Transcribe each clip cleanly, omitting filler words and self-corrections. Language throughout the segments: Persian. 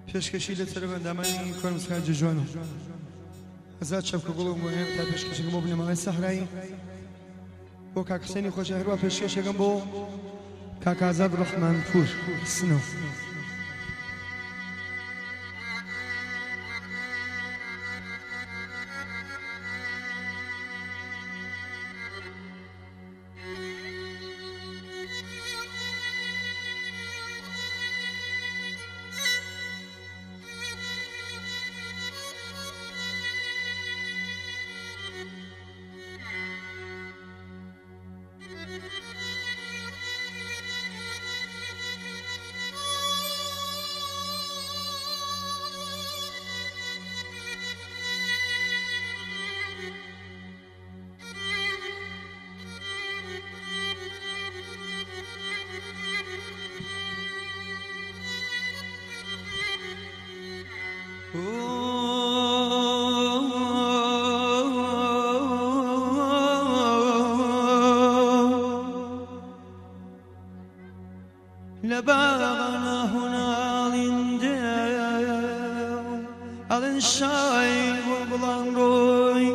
پێشکەشی لەسەر بەندامانی کۆرمسکار جوجوانە ئەزاد شەفکە گوڵم گوێم تا پێشکەشەکەم بۆ بنەماوەی سەحرایی بۆ کاک حسێنی خۆشە هەروە پێشکەشەکەم بۆ کاک ئازاد ڕەحمانپوور سنەوە لباغنا هنا لندو ألن شاي وبلان روي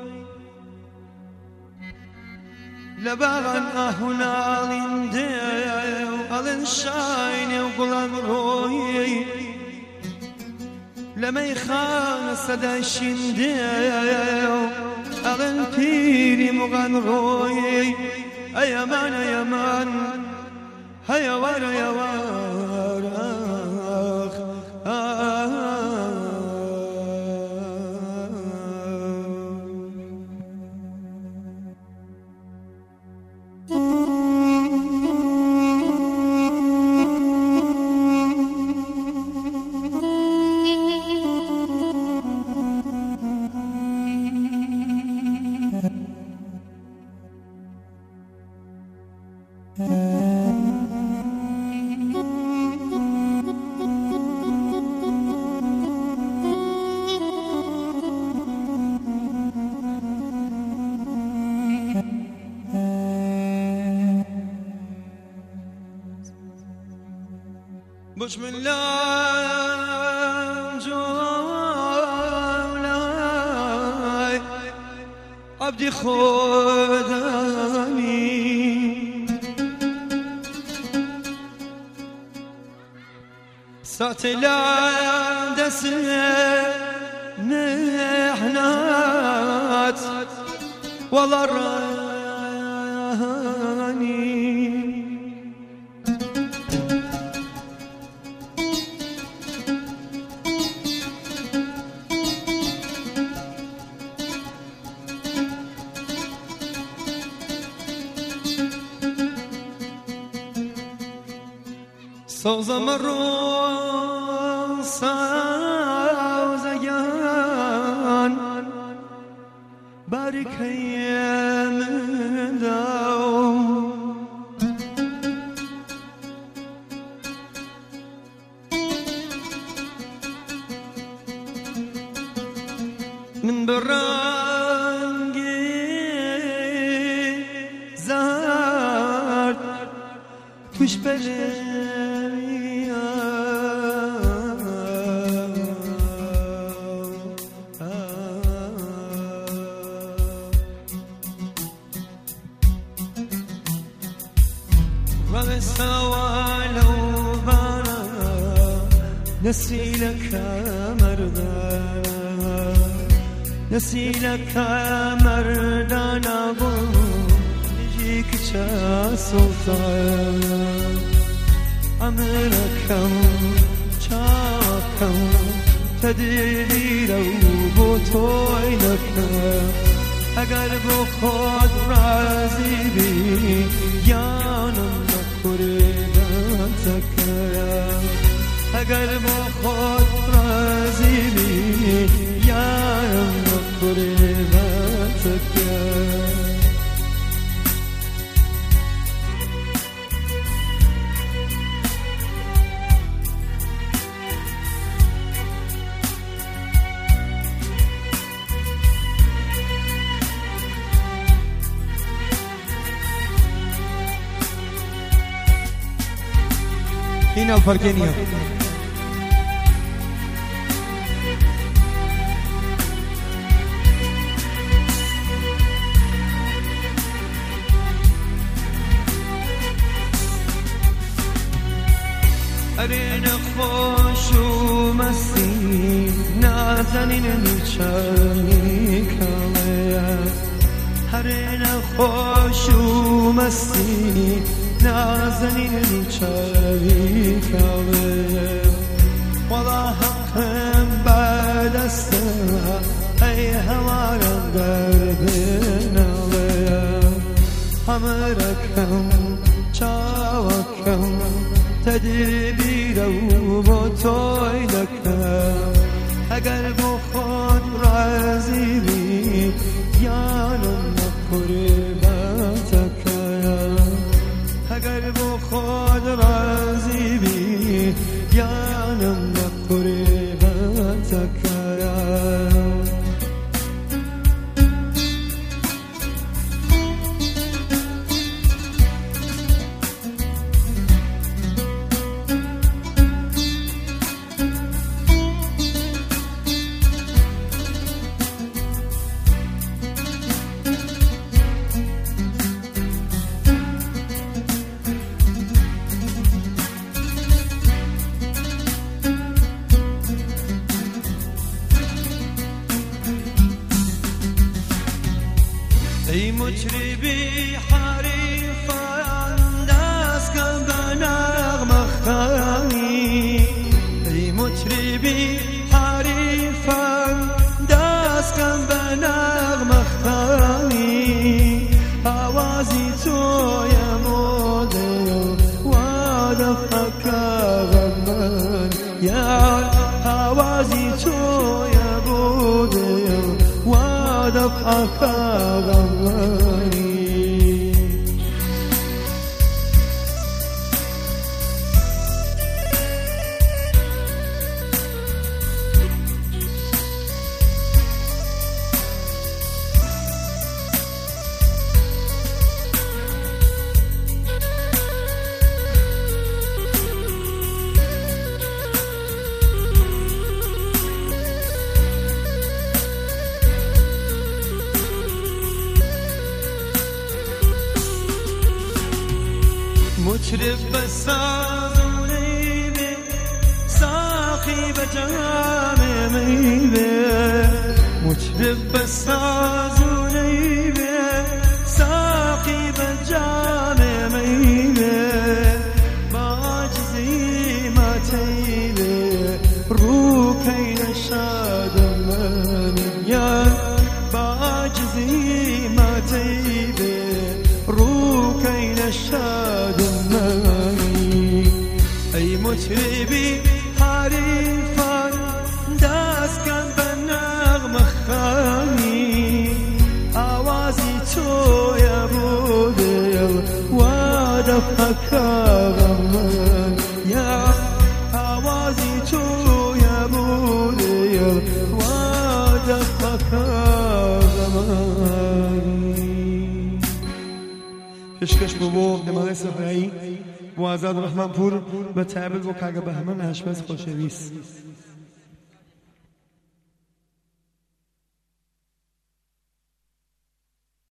لباغنا هنا لندو ألن شاي وبلان روي لما يخان صدى شندو ألن بيري مغان روي أيمان أيمان هيا ورا يا ورا بسم الله جلاله عبدي خدامي ساتلا دس نحنات والله راني صوز مرون صوزيان بارك ايام داو من برانجي زهر توش بلي نسيلك مردانا نسيلك مردانا بو نجيك سلطان أمركم شاكم تديرو بطوينك اگر بخود رازي بي يانم قربتك اگر با خود راضی بی یارم قربتك این الفرقینیه هرین خوش و مستی نازنین نیچانی کامه هرین خوش و مستی نازنین نیچانی کامه والله حقم بعد استنا ای هوارم دربنا همركم شاوكم تدبير وبطولك قلب خود رازيلي يا لما قربتك قلب خود رازيلي يا لما قربتك ای مطربی حریفان دست کن به نغمه خوانی ای مطربی حریفان دست کن به نغمه خوانی آوازی توی موده و دفعک غمن یا آوازی توی موده و دفعک غمانی مطرب بسازوني به صاحب جام میوه مطرب بسازوني به صاحب جام میوه باجزی ما تیله رو کین شاد من یا باجزی ما تیله رو کین شاد ای مطربی حریفان دست کن به نغمه خوانی آوازی توی بوده و دفعک غمن یا آوازی توی بوده و دفعک غمن پیشکش بابا دماغ صحرایی و آزاد رحمان پور به تعبیر و کاغ بهمن آشپز خوشویست